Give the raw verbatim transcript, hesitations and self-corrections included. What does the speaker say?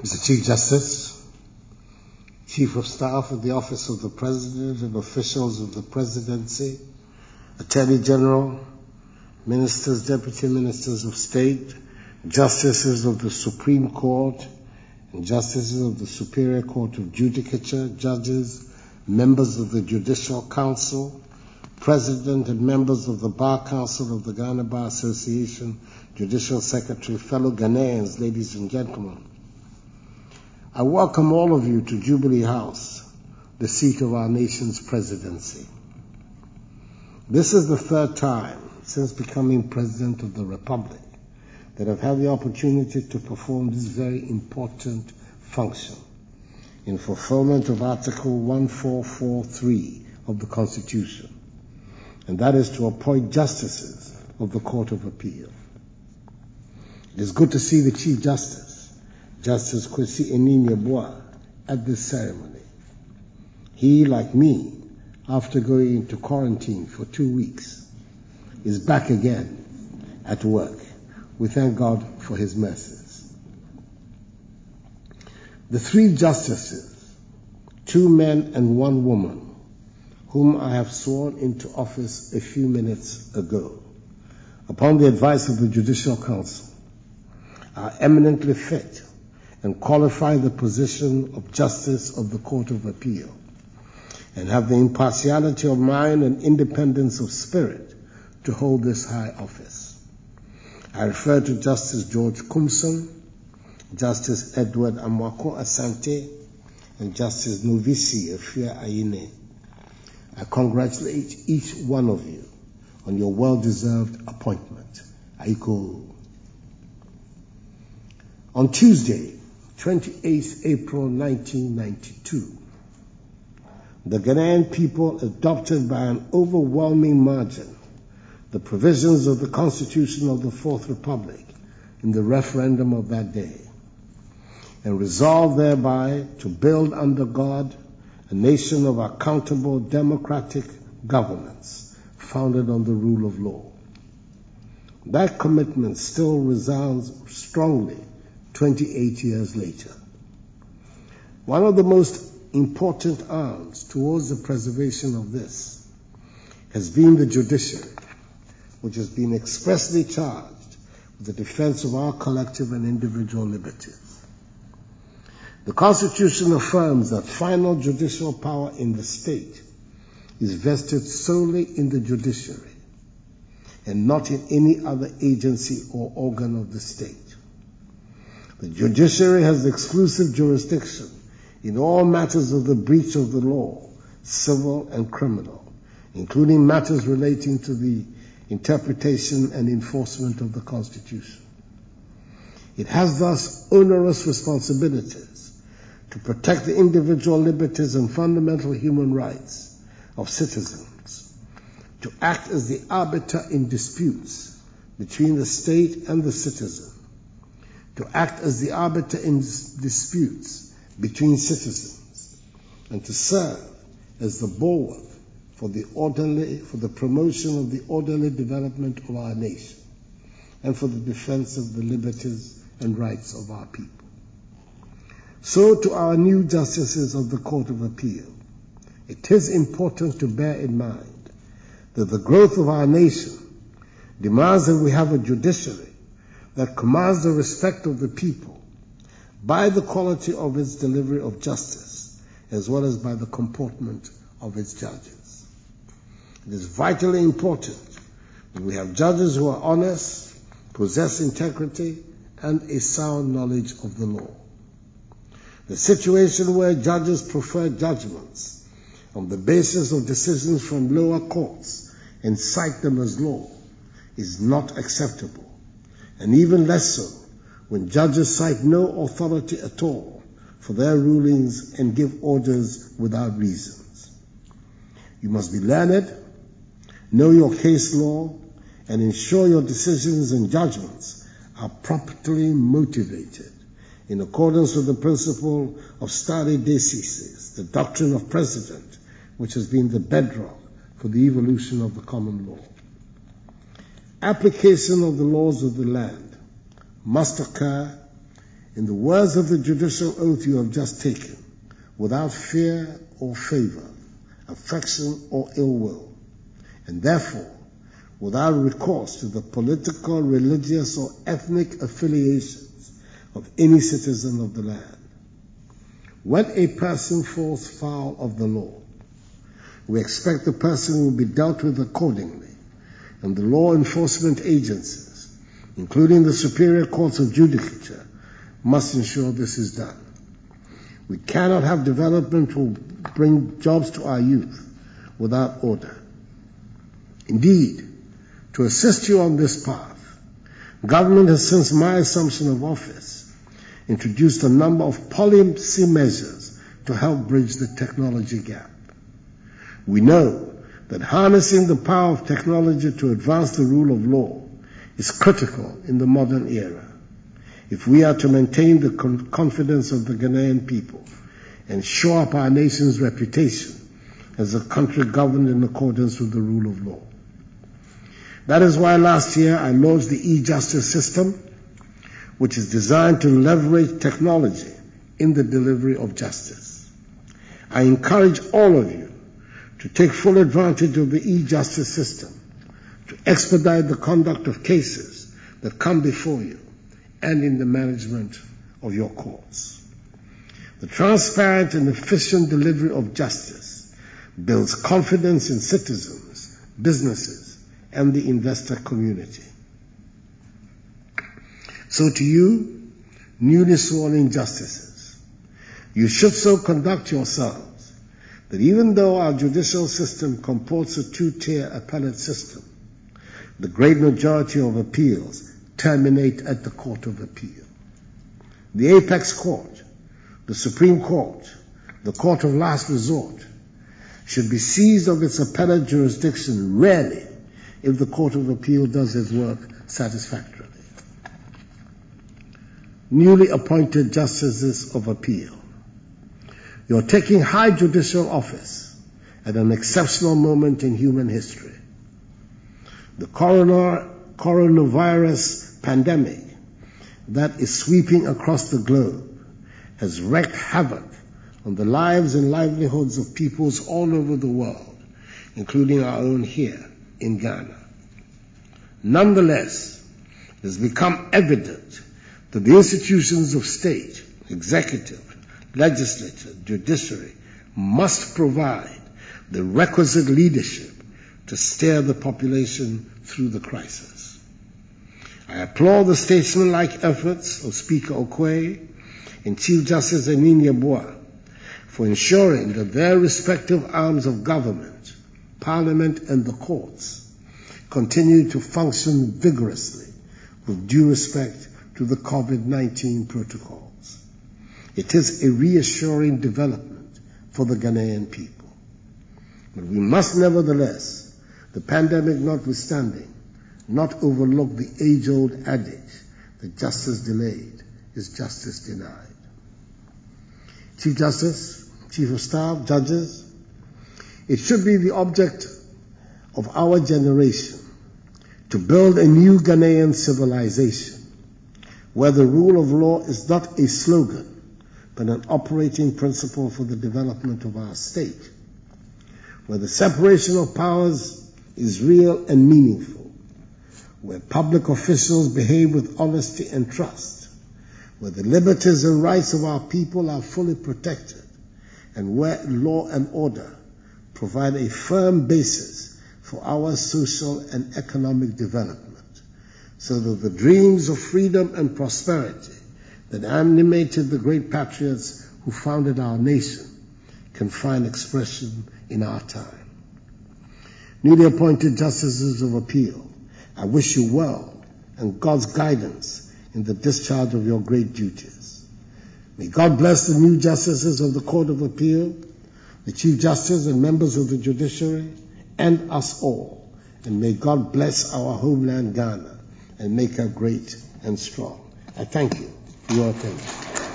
Mister Chief Justice, Chief of Staff of the Office of the President and officials of the Presidency, Attorney General, Ministers, Deputy Ministers of State, Justices of the Supreme Court, and Justices of the Superior Court of Judicature, judges, members of the Judicial Council, President and members of the Bar Council of the Ghana Bar Association, Judicial Secretary, fellow Ghanaians, ladies and gentlemen. I welcome all of you to Jubilee House, the seat of our nation's presidency. This is the third time since becoming President of the Republic that I've had the opportunity to perform this very important function in fulfillment of Article one four four three of the Constitution, and that is to appoint justices of the Court of Appeal. It is good to see the Chief Justice, Justice Kwesi Enim-Yeboah, at this ceremony. He, like me, after going into quarantine for two weeks, is back again at work. We thank God for his mercies. The three justices, two men and one woman, whom I have sworn into office a few minutes ago, upon the advice of the Judicial Council, are eminently fit and qualify the position of Justice of the Court of Appeal, and have the impartiality of mind and independence of spirit to hold this high office. I refer to Justice George Kumson, Justice Edward Amwako Asante, and Justice Novisi Afia Ayine. I congratulate each one of you on your well-deserved appointment. Aiko. On Tuesday, twenty-eighth April nineteen ninety-two, the Ghanaian people adopted by an overwhelming margin the provisions of the Constitution of the Fourth Republic in the referendum of that day, and resolved thereby to build under God a nation of accountable democratic governance founded on the rule of law. That commitment still resounds strongly twenty-eight years later. One of the most important arms towards the preservation of this has been the judiciary, which has been expressly charged with the defense of our collective and individual liberties. The Constitution affirms that final judicial power in the state is vested solely in the judiciary and not in any other agency or organ of the state. The judiciary has exclusive jurisdiction in all matters of the breach of the law, civil and criminal, including matters relating to the interpretation and enforcement of the Constitution. It has thus onerous responsibilities to protect the individual liberties and fundamental human rights of citizens, to act as the arbiter in disputes between the state and the citizen, to act as the arbiter in disputes between citizens, and to serve as the bulwark for the orderly, for the promotion of the orderly development of our nation, and for the defense of the liberties and rights of our people. So to our new justices of the Court of Appeal, it is important to bear in mind that the growth of our nation demands that we have a judiciary that commands the respect of the people by the quality of its delivery of justice, as well as by the comportment of its judges. It is vitally important that we have judges who are honest, possess integrity, and a sound knowledge of the law. The situation where judges prefer judgments on the basis of decisions from lower courts and cite them as law is not acceptable, and even less so when judges cite no authority at all for their rulings and give orders without reasons. You must be learned, know your case law, and ensure your decisions and judgments are properly motivated in accordance with the principle of stare decisis, the doctrine of precedent, which has been the bedrock for the evolution of the common law. Application of the laws of the land must occur in the words of the judicial oath you have just taken, without fear or favor, affection or ill will, and therefore without recourse to the political, religious, or ethnic affiliations of any citizen of the land. When a person falls foul of the law, we expect the person will be dealt with accordingly, and the law enforcement agencies, including the superior courts of judicature, must ensure this is done. We cannot have development to bring jobs to our youth without order. Indeed, to assist you on this path, government has, since my assumption of office, introduced a number of policy measures to help bridge the technology gap. We know that harnessing the power of technology to advance the rule of law is critical in the modern era if we are to maintain the confidence of the Ghanaian people and shore up our nation's reputation as a country governed in accordance with the rule of law. That is why last year I launched the e-justice system, which is designed to leverage technology in the delivery of justice. I encourage all of you to take full advantage of the e-justice system to expedite the conduct of cases that come before you and in the management of your courts. The transparent and efficient delivery of justice builds confidence in citizens, businesses, and the investor community. So to you, newly sworn in justices, you should so conduct yourselves that even though our judicial system comports a two-tier appellate system, the great majority of appeals terminate at the Court of Appeal. The apex court, the Supreme Court, the court of last resort, should be seized of its appellate jurisdiction rarely if the Court of Appeal does its work satisfactorily. Newly appointed justices of appeal, you're taking high judicial office at an exceptional moment in human history. The corona, coronavirus pandemic that is sweeping across the globe has wreaked havoc on the lives and livelihoods of peoples all over the world, including our own here in Ghana. Nonetheless, it has become evident that the institutions of state, executive, legislature, judiciary, must provide the requisite leadership to steer the population through the crisis. I applaud the statesmanlike efforts of Speaker Okoye and Chief Justice Amin Yeboah for ensuring that their respective arms of government, Parliament and the courts, continue to function vigorously with due respect to the COVID nineteen protocols. It is a reassuring development for the Ghanaian people. But we must nevertheless, the pandemic notwithstanding, not overlook the age-old adage that justice delayed is justice denied. Chief Justice, Chief of Staff, judges, it should be the object of our generation to build a new Ghanaian civilization where the rule of law is not a slogan but an operating principle for the development of our state, where the separation of powers is real and meaningful, where public officials behave with honesty and trust, where the liberties and rights of our people are fully protected, and where law and order provide a firm basis for our social and economic development, so that the dreams of freedom and prosperity that animated the great patriots who founded our nation can find expression in our time. Newly appointed justices of appeal, I wish you well and God's guidance in the discharge of your great duties. May God bless the new justices of the Court of Appeal, the Chief Justice and members of the judiciary, and us all. And may God bless our homeland Ghana and make her great and strong. I thank you for your attention.